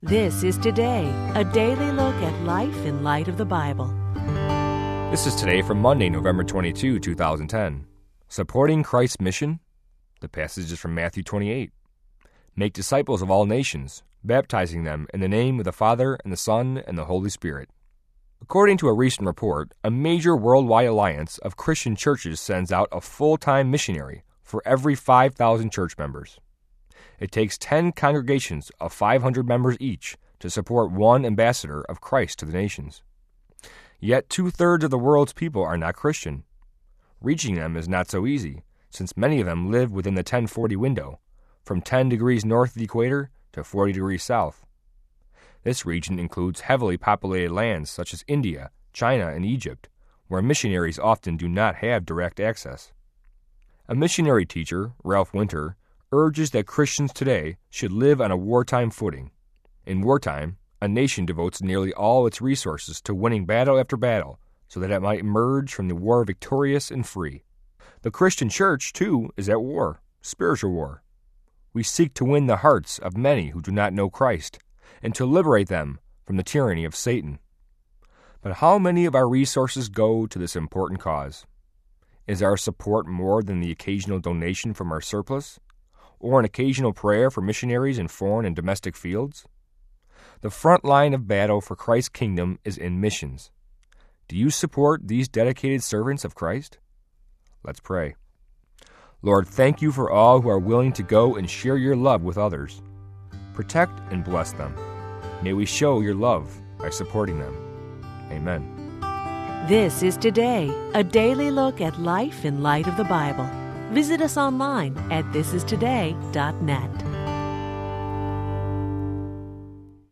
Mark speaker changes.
Speaker 1: This is Today, a daily look at life in light of the Bible.
Speaker 2: This is Today from Monday, November 22, 2010. Supporting Christ's mission? The passage is from Matthew 28. Make disciples of all nations, baptizing them in the name of the Father and the Son and the Holy Spirit. According to a recent report, a major worldwide alliance of Christian churches sends out a full-time missionary for every 5,000 church members. It takes 10 congregations of 500 members each to support one ambassador of Christ to the nations. Yet 2/3 of the world's people are not Christian. Reaching them is not so easy, since many of them live within the 1040 window, from 10 degrees north of the equator to 40 degrees south. This region includes heavily populated lands such as India, China, and Egypt, where missionaries often do not have direct access. A missionary teacher, Ralph Winter, urges that Christians today should live on a wartime footing. In wartime, a nation devotes nearly all its resources to winning battle after battle so that it might emerge from the war victorious and free. The Christian church, too, is at war, spiritual war. We seek to win the hearts of many who do not know Christ and to liberate them from the tyranny of Satan. But how many of our resources go to this important cause? Is our support more than the occasional donation from our surplus? Or an occasional prayer for missionaries in foreign and domestic fields? The front line of battle for Christ's kingdom is in missions. Do you support these dedicated servants of Christ? Let's pray. Lord, thank you for all who are willing to go and share your love with others. Protect and bless them. May we show your love by supporting them. Amen.
Speaker 1: This is Today, a daily look at life in light of the Bible. Visit us online at thisistoday.net.